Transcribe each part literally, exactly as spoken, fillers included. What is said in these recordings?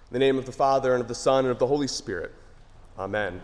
In the name of the Father, and of the Son, and of the Holy Spirit. Amen.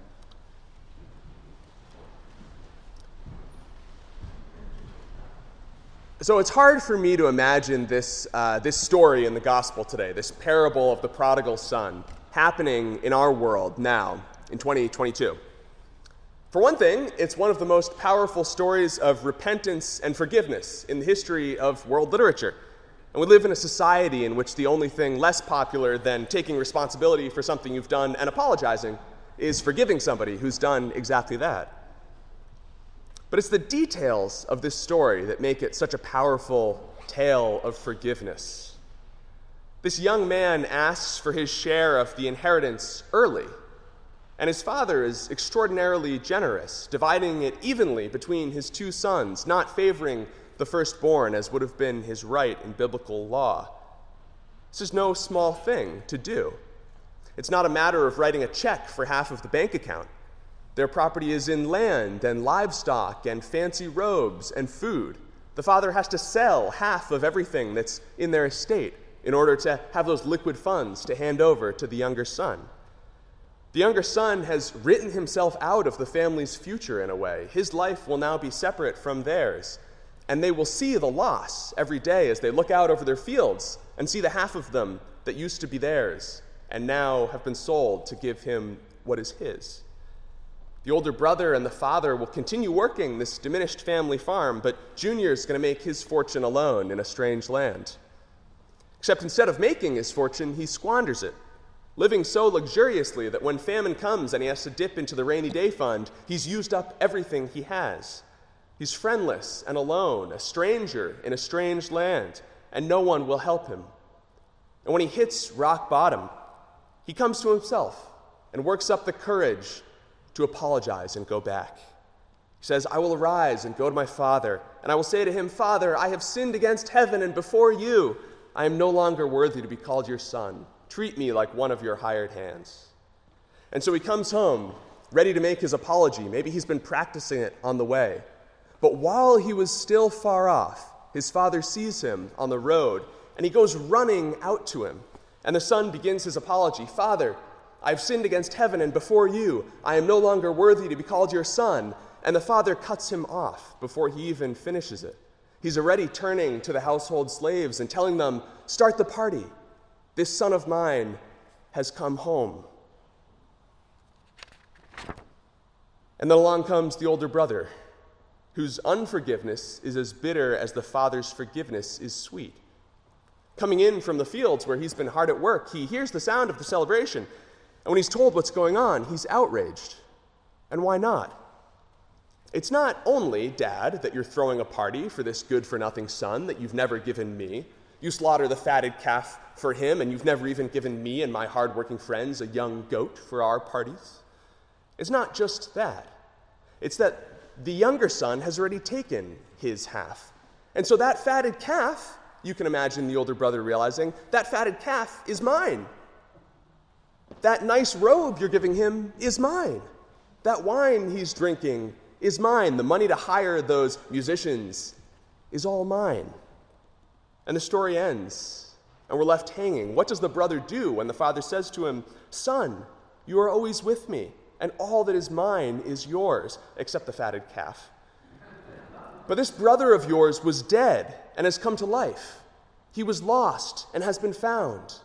So it's hard for me to imagine this, uh, this story in the gospel today, this parable of the prodigal son, happening in our world now, in twenty twenty-two. For one thing, it's one of the most powerful stories of repentance and forgiveness in the history of world literature. And we live in a society in which the only thing less popular than taking responsibility for something you've done and apologizing is forgiving somebody who's done exactly that. But it's the details of this story that make it such a powerful tale of forgiveness. This young man asks for his share of the inheritance early, and his father is extraordinarily generous, dividing it evenly between his two sons, not favoring the firstborn, as would have been his right in biblical law. This is no small thing to do. It's not a matter of writing a check for half of the bank account. Their property is in land and livestock and fancy robes and food. The father has to sell half of everything that's in their estate in order to have those liquid funds to hand over to the younger son. The younger son has written himself out of the family's future in a way. His life will now be separate from theirs. And they will see the loss every day as they look out over their fields and see the half of them that used to be theirs and now have been sold to give him what is his. The older brother and the father will continue working this diminished family farm, but Junior's going to make his fortune alone in a strange land. Except instead of making his fortune, he squanders it, living so luxuriously that when famine comes and he has to dip into the rainy day fund, he's used up everything he has. He's friendless and alone, a stranger in a strange land, and no one will help him. And when he hits rock bottom, he comes to himself and works up the courage to apologize and go back. He says, "I will arise and go to my father, and I will say to him, 'Father, I have sinned against heaven and before you. I am no longer worthy to be called your son. Treat me like one of your hired hands.'" And so he comes home, ready to make his apology. Maybe he's been practicing it on the way. But while he was still far off, his father sees him on the road, and he goes running out to him. And the son begins his apology. "Father, I have sinned against heaven and before you. I am no longer worthy to be called your son." And the father cuts him off before he even finishes it. He's already turning to the household slaves and telling them, "Start the party. This son of mine has come home." And then along comes the older brother, whose unforgiveness is as bitter as the father's forgiveness is sweet. Coming in from the fields where he's been hard at work, he hears the sound of the celebration, and when he's told what's going on, he's outraged. And why not? It's not only, "Dad, that you're throwing a party for this good-for-nothing son that you've never given me. You slaughter the fatted calf for him, and you've never even given me and my hard-working friends a young goat for our parties." It's not just that. It's that the younger son has already taken his half. And so that fatted calf, you can imagine the older brother realizing, that fatted calf is mine. That nice robe you're giving him is mine. That wine he's drinking is mine. The money to hire those musicians is all mine. And the story ends, and we're left hanging. What does the brother do when the father says to him, "Son, you are always with me, and all that is mine is yours," except the fatted calf. "But this brother of yours was dead and has come to life. He was lost and has been found."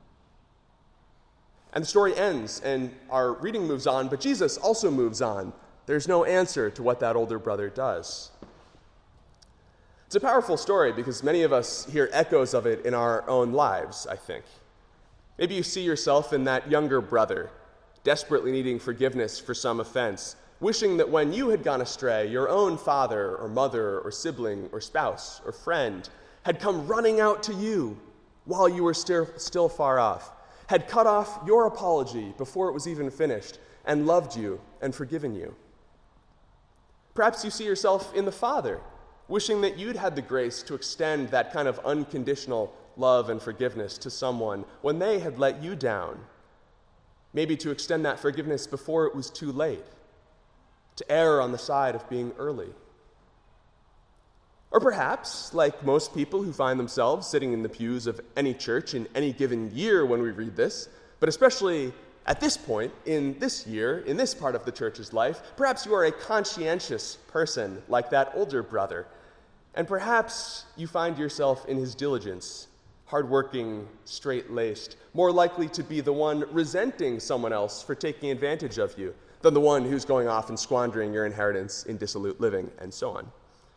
And the story ends, and our reading moves on, but Jesus also moves on. There's no answer to what that older brother does. It's a powerful story because many of us hear echoes of it in our own lives, I think. Maybe you see yourself in that younger brother, desperately needing forgiveness for some offense, wishing that when you had gone astray, your own father or mother or sibling or spouse or friend had come running out to you while you were still, still far off, had cut off your apology before it was even finished, and loved you and forgiven you. Perhaps you see yourself in the father, wishing that you'd had the grace to extend that kind of unconditional love and forgiveness to someone when they had let you down. Maybe to extend that forgiveness before it was too late, to err on the side of being early. Or perhaps, like most people who find themselves sitting in the pews of any church in any given year when we read this, but especially at this point in this year, in this part of the church's life, perhaps you are a conscientious person like that older brother, and perhaps you find yourself in his diligence, hardworking, straight-laced, more likely to be the one resenting someone else for taking advantage of you than the one who's going off and squandering your inheritance in dissolute living, and so on.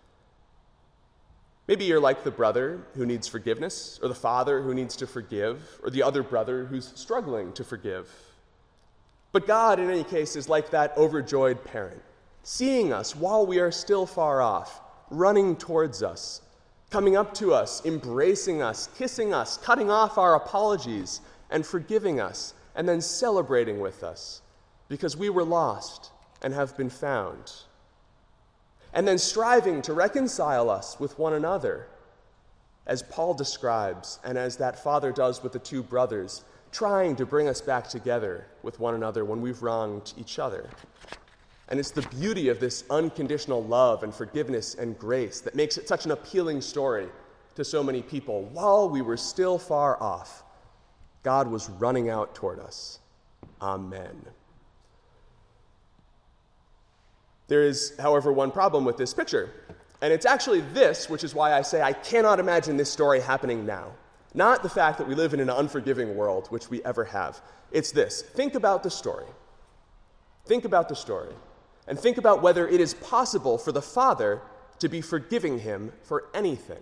Maybe you're like the brother who needs forgiveness, or the father who needs to forgive, or the other brother who's struggling to forgive. But God, in any case, is like that overjoyed parent, seeing us while we are still far off, running towards us, coming up to us, embracing us, kissing us, cutting off our apologies, and forgiving us, and then celebrating with us, because we were lost and have been found. And then striving to reconcile us with one another, as Paul describes, and as that father does with the two brothers, trying to bring us back together with one another when we've wronged each other. And it's the beauty of this unconditional love and forgiveness and grace that makes it such an appealing story to so many people. While we were still far off, God was running out toward us. Amen. There is, however, one problem with this picture, and it's actually this, which is why I say I cannot imagine this story happening now. Not the fact that we live in an unforgiving world, which we ever have. It's this. Think about the story. Think about the story, and think about whether it is possible for the father to be forgiving him for anything.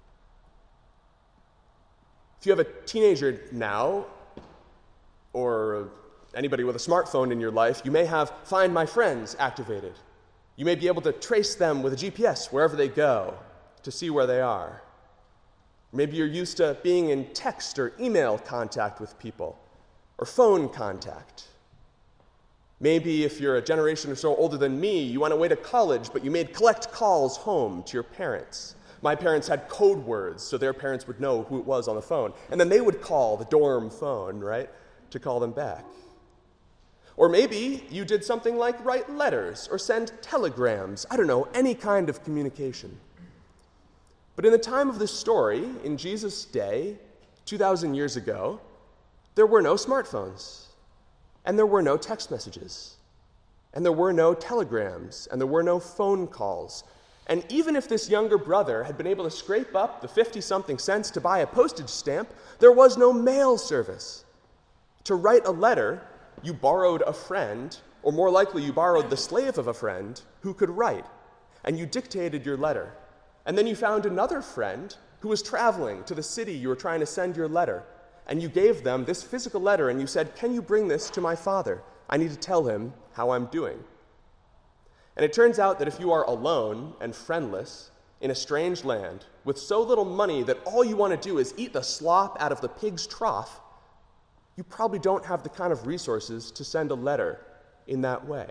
If you have a teenager now, or anybody with a smartphone in your life, you may have Find My Friends activated. You may be able to trace them with a G P S wherever they go to see where they are. Maybe you're used to being in text or email contact with people, or phone contact. Maybe if you're a generation or so older than me, you went away to college, but you made collect calls home to your parents. My parents had code words, so their parents would know who it was on the phone. And then they would call the dorm phone, right, to call them back. Or maybe you did something like write letters or send telegrams. I don't know, any kind of communication. But in the time of this story, in Jesus' day, two thousand years ago, there were no smartphones, and there were no text messages, and there were no telegrams, and there were no phone calls. And even if this younger brother had been able to scrape up the fifty-something cents to buy a postage stamp, there was no mail service. To write a letter, you borrowed a friend, or more likely you borrowed the slave of a friend who could write, and you dictated your letter. And then you found another friend who was traveling to the city you were trying to send your letter, and you gave them this physical letter, and you said, "Can you bring this to my father? I need to tell him how I'm doing." And it turns out that if you are alone and friendless in a strange land with so little money that all you want to do is eat the slop out of the pig's trough, you probably don't have the kind of resources to send a letter in that way.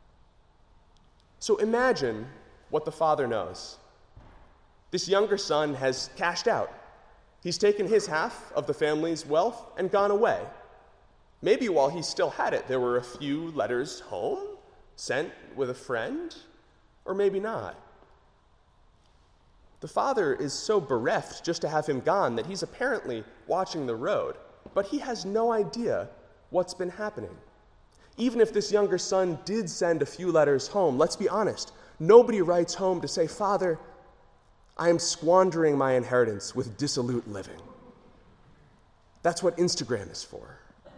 So imagine what the father knows. This younger son has cashed out. He's taken his half of the family's wealth and gone away. Maybe while he still had it, there were a few letters home, sent with a friend, or maybe not. The father is so bereft just to have him gone that he's apparently watching the road, but he has no idea what's been happening. Even if this younger son did send a few letters home, let's be honest, nobody writes home to say, "Father, I am squandering my inheritance with dissolute living." That's what Instagram is for.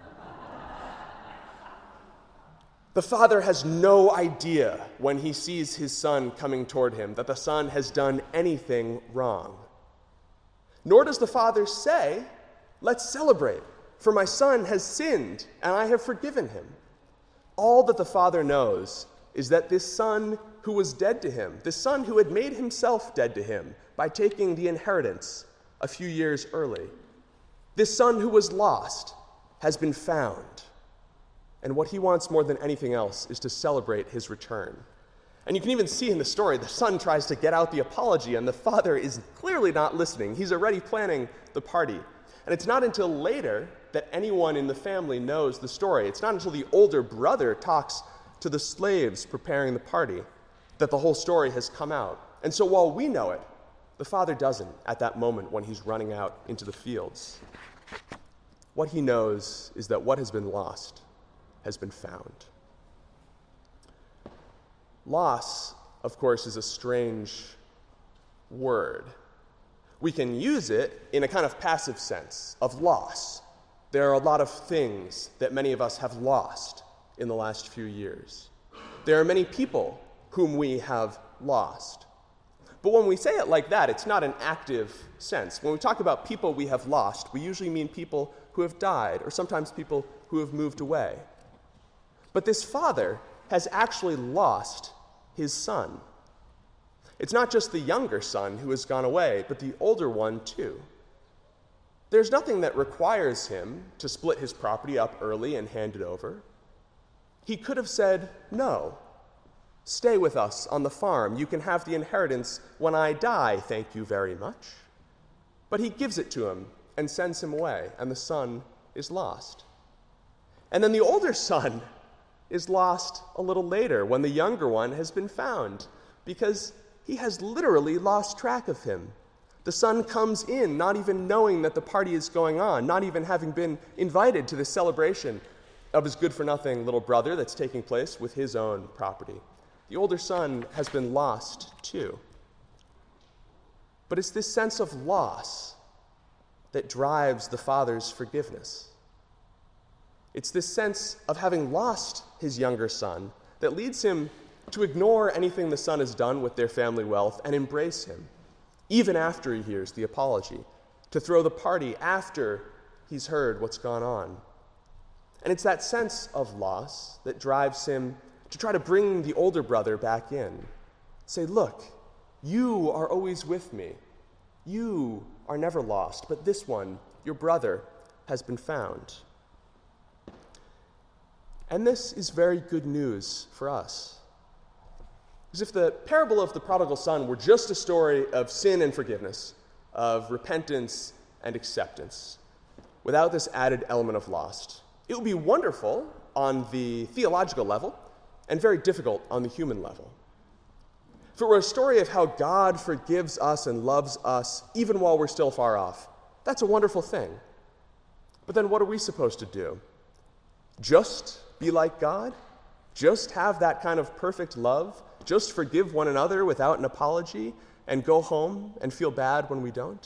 The father has no idea when he sees his son coming toward him that the son has done anything wrong. Nor does the father say, "Let's celebrate, for my son has sinned and I have forgiven him." All that the father knows is that this son who was dead to him, this son who had made himself dead to him by taking the inheritance a few years early, this son who was lost has been found. And what he wants more than anything else is to celebrate his return. And you can even see in the story, the son tries to get out the apology, and the father is clearly not listening. He's already planning the party. And it's not until later that anyone in the family knows the story. It's not until the older brother talks to the slaves preparing the party that the whole story has come out. And so while we know it, The father doesn't at that moment when he's running out into the fields. What he knows is that what has been lost has been found. Loss, of course, is a strange word. We can use it in a kind of passive sense of loss. There are a lot of things that many of us have lost in the last few years. There are many people whom we have lost. But when we say it like that, it's not an active sense. When we talk about people we have lost, we usually mean people who have died, or sometimes people who have moved away. But this father has actually lost his son. It's not just the younger son who has gone away, but the older one too. There's nothing that requires him to split his property up early and hand it over. He could have said, no, stay with us on the farm. You can have the inheritance when I die, thank you very much. But he gives it to him and sends him away, and the son is lost. And then the older son is lost a little later when the younger one has been found, because he has literally lost track of him. The son comes in not even knowing that the party is going on, not even having been invited to the celebration of his good-for-nothing little brother that's taking place with his own property. The older son has been lost too. But it's this sense of loss that drives the father's forgiveness. It's this sense of having lost his younger son that leads him to ignore anything the son has done with their family wealth and embrace him, even after he hears the apology, to throw the party after he's heard what's gone on. And it's that sense of loss that drives him to try to bring the older brother back in. Say, look, you are always with me. You are never lost, but this one, your brother, has been found. And this is very good news for us. Because if the parable of the prodigal son were just a story of sin and forgiveness, of repentance and acceptance, without this added element of loss, it would be wonderful on the theological level and very difficult on the human level. If it were a story of how God forgives us and loves us even while we're still far off, that's a wonderful thing. But then what are we supposed to do? Just be like God? Just have that kind of perfect love? Just forgive one another without an apology and go home and feel bad when we don't?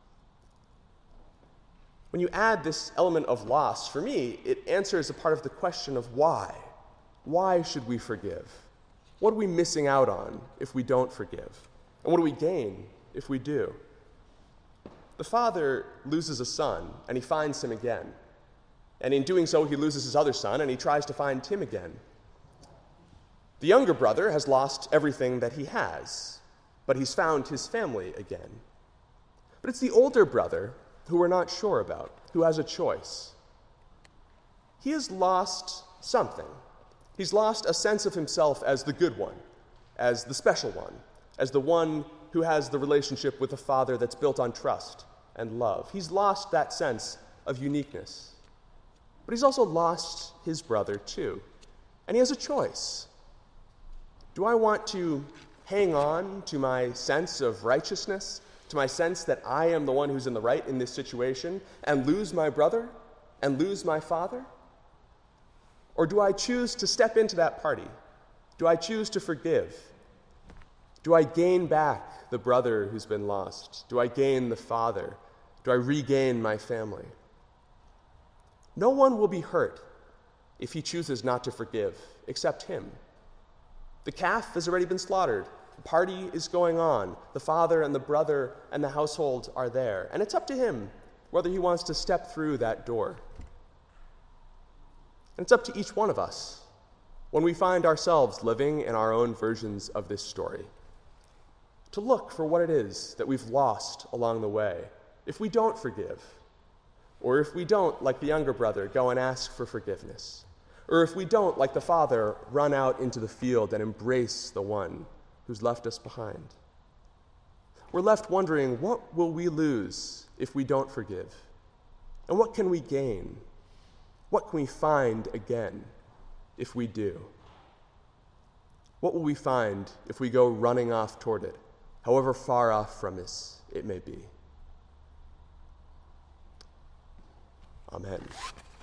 When you add this element of loss, for me, it answers a part of the question of why. Why should we forgive? What are we missing out on if we don't forgive? And what do we gain if we do? The father loses a son, and he finds him again. And in doing so, he loses his other son, and he tries to find him again. The younger brother has lost everything that he has, but he's found his family again. But it's the older brother who we're not sure about, who has a choice. He has lost something. He's lost a sense of himself as the good one, as the special one, as the one who has the relationship with the father that's built on trust and love. He's lost that sense of uniqueness. But he's also lost his brother too. And he has a choice. Do I want to hang on to my sense of righteousness, to my sense that I am the one who's in the right in this situation, and lose my brother and lose my father? Or do I choose to step into that party? Do I choose to forgive? Do I gain back the brother who's been lost? Do I gain the father? Do I regain my family? No one will be hurt if he chooses not to forgive, except him. The calf has already been slaughtered. The party is going on. The father and the brother and the household are there. And it's up to him whether he wants to step through that door. And it's up to each one of us when we find ourselves living in our own versions of this story to look for what it is that we've lost along the way if we don't forgive, or if we don't, like the younger brother, go and ask for forgiveness, or if we don't, like the father, run out into the field and embrace the one who's left us behind. We're left wondering, what will we lose if we don't forgive? And what can we gain? What can we find again if we do? What will we find if we go running off toward it however far off from us it may be. Amen.